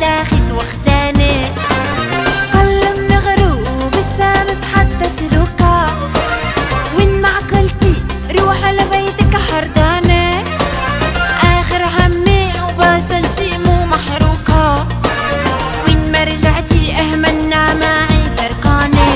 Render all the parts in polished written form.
داخت وخزانة، كل من غروب الشمس حتى شروقها، وين ما عقلتي روح لبيتك حردانة، آخر همي وبسلتي مو محروقة، وين ما رجعتي أهملنا معي فرقانة.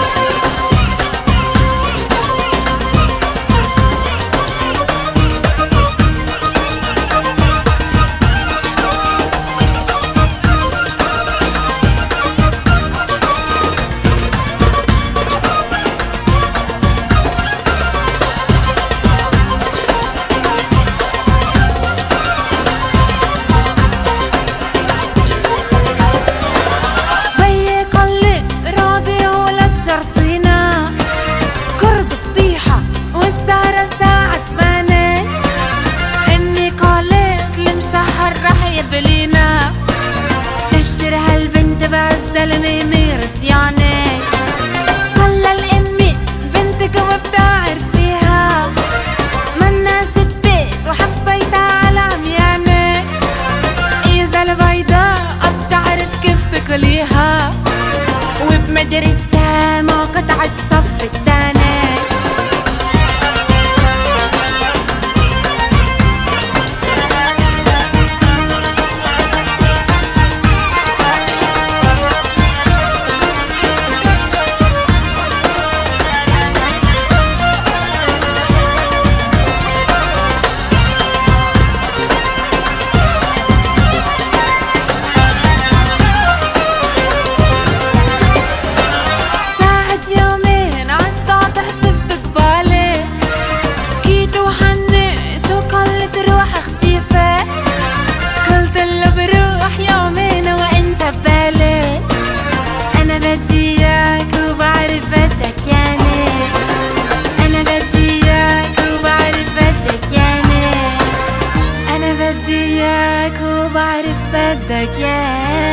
تشر هالبنت بعالزلمة مرتيانة، طلع الأمي بنتك وبتعرفيها، منا ست بيت وحبيتها على عميانة، إذا البيضاء بتعرف كيف تاكليها، وبمدرستها ما قطعت الصف التاني. بدي اياك وبعرف بدك ياه.